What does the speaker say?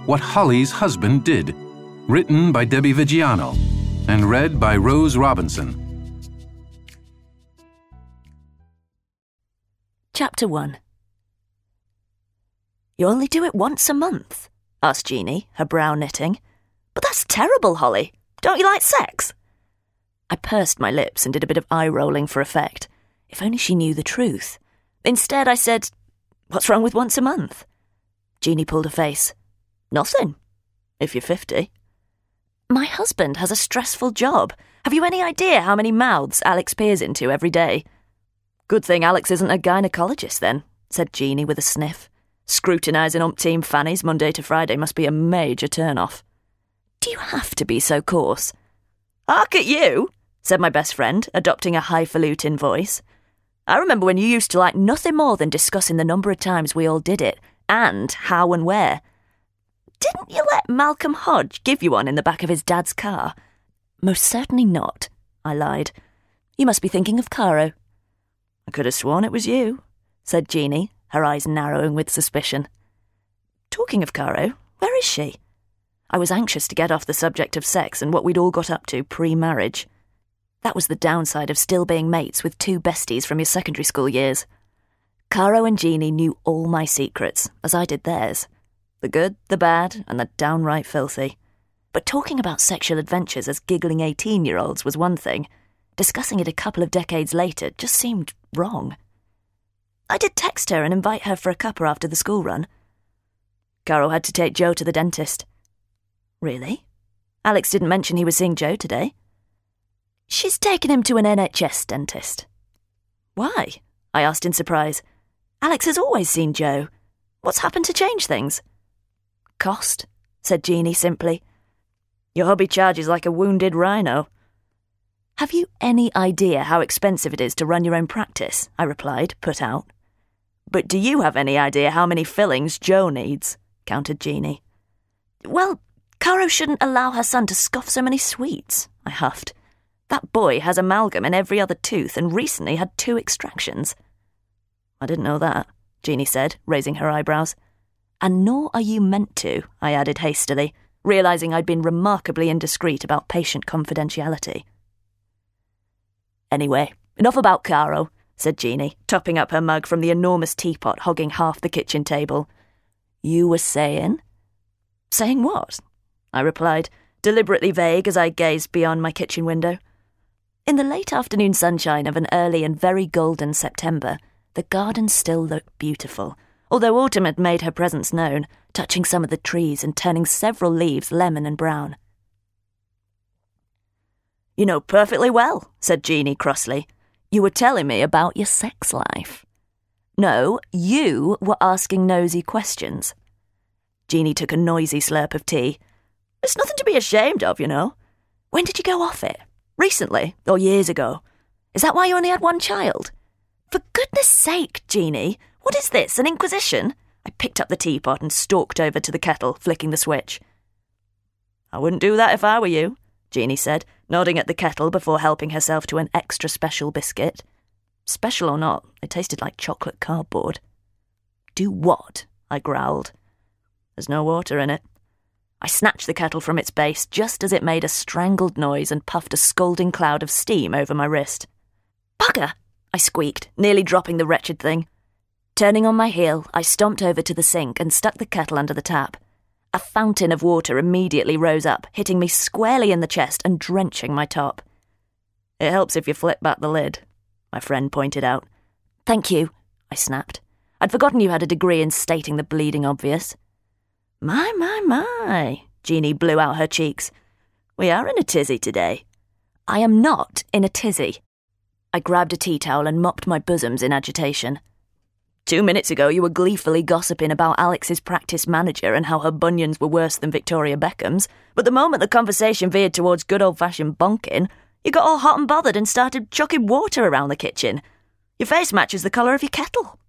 What Holly's Husband Did, written by Debbie Vigiano and read by Rose Robinson. Chapter 1. "You only do it once a month?" asked Jeanie, her brow knitting. "But that's terrible, Holly. Don't you like sex?" I pursed my lips and did a bit of eye-rolling for effect. If only she knew the truth. Instead, I said, "What's wrong with once a month?" Jeanie pulled a face. "Nothing, if you're 50. "My husband has a stressful job. Have you any idea how many mouths Alex peers into every day?" "Good thing Alex isn't a gynecologist, then," said Jeanie with a sniff. "Scrutinising umpteen fannies Monday to Friday must be a major turn-off." "Do you have to be so coarse?" "Hark at you," said my best friend, adopting a highfalutin voice. "I remember when you used to like nothing more than discussing the number of times we all did it, and how and where. Didn't you let Malcolm Hodge give you one in the back of his dad's car?" "Most certainly not," I lied. "You must be thinking of Caro." "I could have sworn it was you," said Jeanie, her eyes narrowing with suspicion. "Talking of Caro, where is she?" I was anxious to get off the subject of sex and what we'd all got up to pre-marriage. That was the downside of still being mates with two besties from your secondary school years. Caro and Jeanie knew all my secrets, as I did theirs. The good, the bad, and the downright filthy. But talking about sexual adventures as giggling 18-year-olds was one thing. Discussing it a couple of decades later just seemed wrong. I did text her and invite her for a cuppa after the school run. Caro had to take Joe to the dentist. "Really? Alex didn't mention he was seeing Joe today." "She's taken him to an NHS dentist." "Why?" I asked in surprise. "Alex has always seen Joe. What's happened to change things?" "Cost," said Jeanie simply. "Your hubby charges like a wounded rhino." "Have you any idea how expensive it is to run your own practice?" I replied, put out. "But do you have any idea how many fillings Joe needs?" countered Jeanie. "Well, Caro shouldn't allow her son to scoff so many sweets," I huffed. "That boy has amalgam in every other tooth and recently had 2 extractions." "I didn't know that," Jeanie said, raising her eyebrows. "And nor are you meant to," I added hastily, realising I'd been remarkably indiscreet about patient confidentiality. "Anyway, enough about Caro," said Jeanie, topping up her mug from the enormous teapot hogging half the kitchen table. "You were saying?" "Saying what?" I replied, deliberately vague as I gazed beyond my kitchen window. In the late afternoon sunshine of an early and very golden September, the garden still looked beautiful, although autumn had made her presence known, touching some of the trees and turning several leaves lemon and brown. "You know perfectly well," said Jeanie crossly. "You were telling me about your sex life." "No, you were asking nosy questions." Jeanie took a noisy slurp of tea. "It's nothing to be ashamed of, you know. When did you go off it? Recently, or years ago? Is that why you only had one child?" "For goodness sake, Jeanie, what is this, an inquisition?" I picked up the teapot and stalked over to the kettle, flicking the switch. "I wouldn't do that if I were you," Jeanie said, nodding at the kettle before helping herself to an extra special biscuit. Special or not, it tasted like chocolate cardboard. "Do what?" I growled. "There's no water in it." I snatched the kettle from its base just as it made a strangled noise and puffed a scalding cloud of steam over my wrist. "Bugger!" I squeaked, nearly dropping the wretched thing. Turning on my heel, I stomped over to the sink and stuck the kettle under the tap. A fountain of water immediately rose up, hitting me squarely in the chest and drenching my top. "It helps if you flip back the lid," my friend pointed out. "Thank you," I snapped. I'd forgotten you had a degree in stating the bleeding obvious. My, Jeanie blew out her cheeks. "We are in a tizzy today." "I am not in a tizzy." I grabbed a tea towel and mopped my bosoms in agitation. 2 minutes ago you were gleefully gossiping about Alex's practice manager and how her bunions were worse than Victoria Beckham's, but the moment the conversation veered towards good old-fashioned bonking, you got all hot and bothered and started chucking water around the kitchen. Your face matches the colour of your kettle."